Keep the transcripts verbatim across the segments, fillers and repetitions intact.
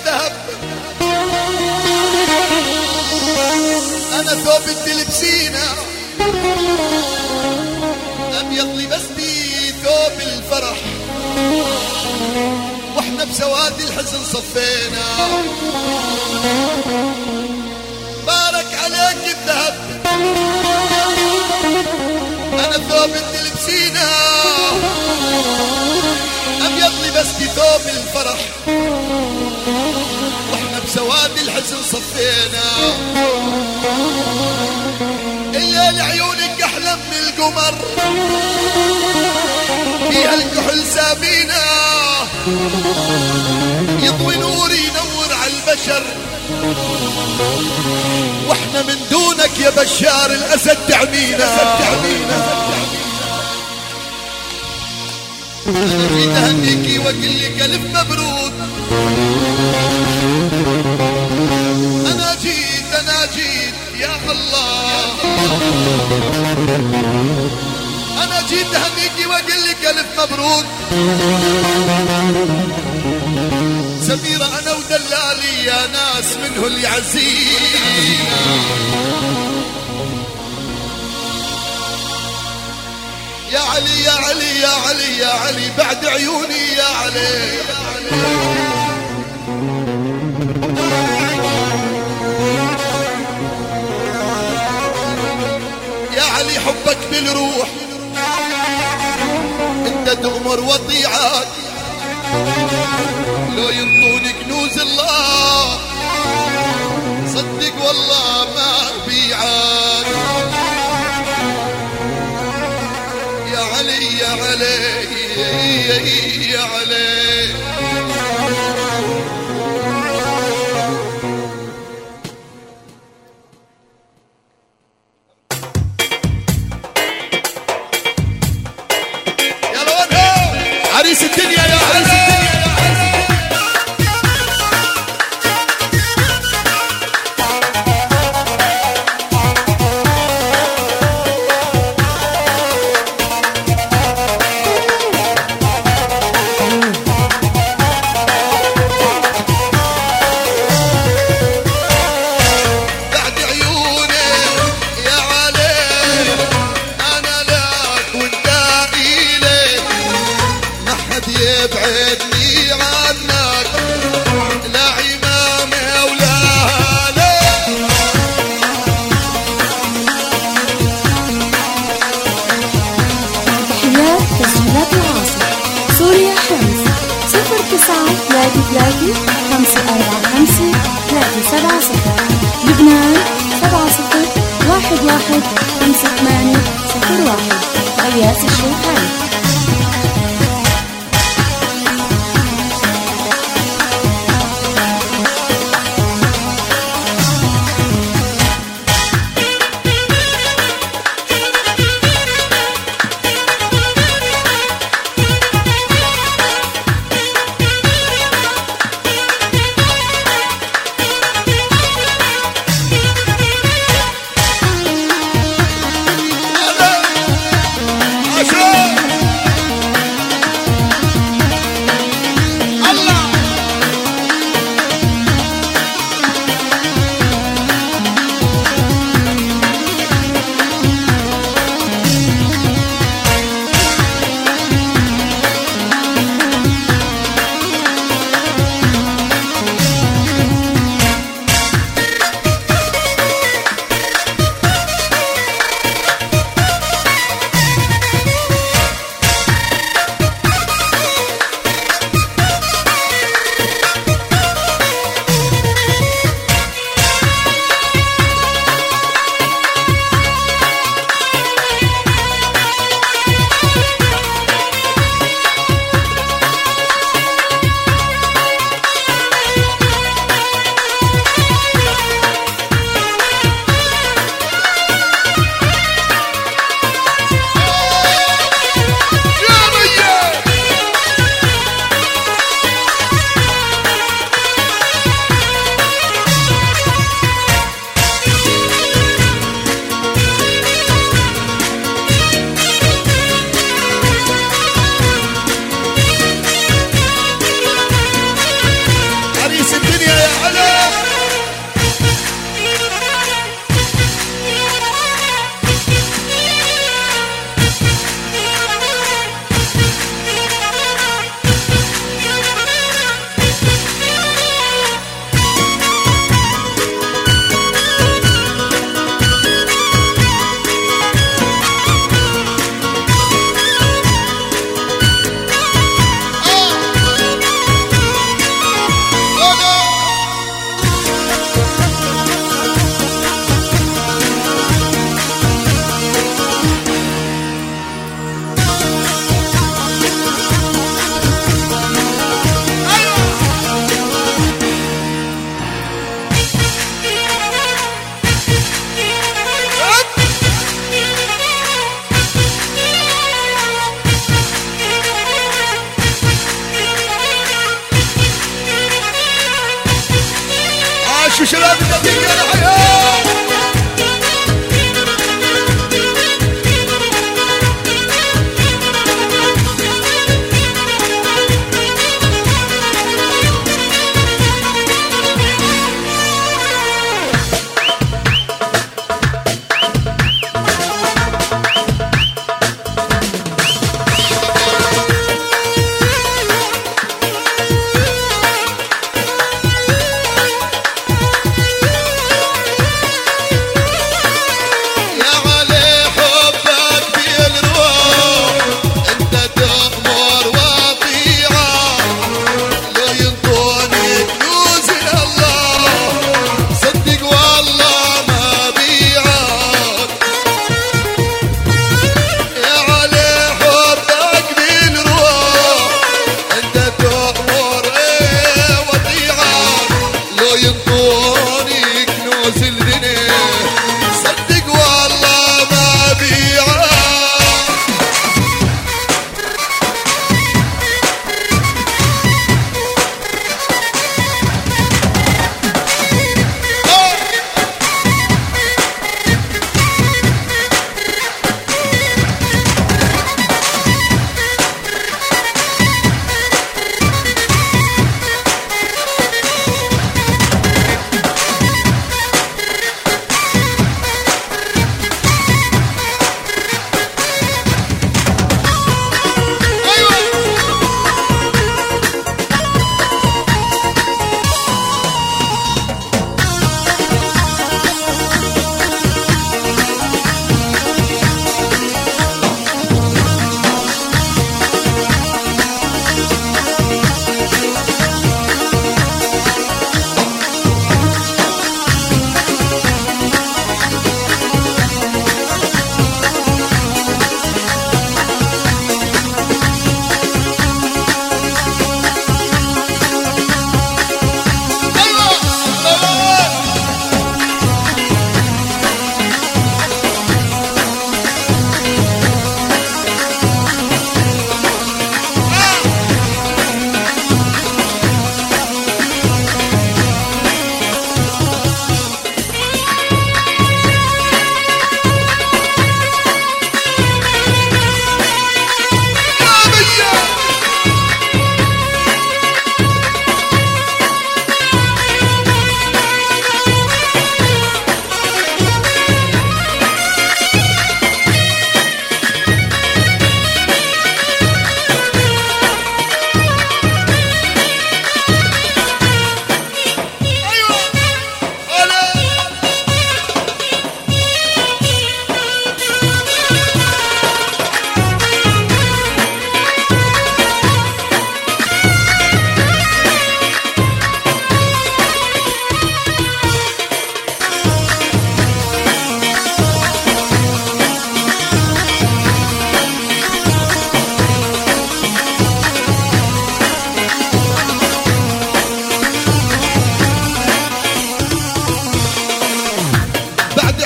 الذهب، أنا ثوب تلبسينا أبيض لبستي ثوب الفرح، واحنا بسواد الحزن صفينا. بارك عليك الذهب، أنا ثوب تلبسينا أبيض لبستي ثوب الفرح، واحنا بسواد الحزن صفينا. الليل عيونك أحلى من القمر، فيها الكحل سابينا، يضوي نور ينور على البشر، واحنا من دونك يا بشار الأسد تعمينا. أنا جيت أهنيكي وأقول لك ألف مبروك، أنا جيت أنا جيت يا الله، أنا جيت أهنيكي وأقول لك ألف مبروك. سميرة أنا ودلالي يا ناس منه اللي يعزينا. يا علي يا علي يا علي يا علي بعد عيوني يا علي، يا علي حبك بالروح، انت تؤمر وطيعات، لو ينطوني كنوز الله صدق والله ما بيعاد. يا علي يا علي يا علي يا لونها عريس الدنيا يا عريس الدنيا. يبعدني عنك لا عمامي ولا هلا. تحيات تسجيلات العاصمة سوريا خمس صفر تسعة ثلاثة ثلاثة خمسة أربعة خمسة ثلاثة سبعة صفر. لبنان سبعة صفر واحد واحد خمسة ثمانية صفر واحد. غياس الشيخان. عشان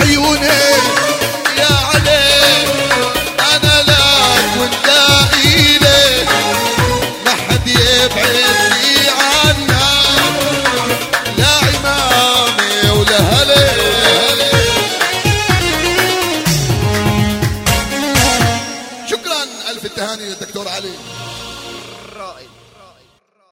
عيوني يا علي انا لا كنت إلي ما حد يبعدني عنها لا عمامي ولا هلي. شكرا الف التهاني للدكتور علي الرائد.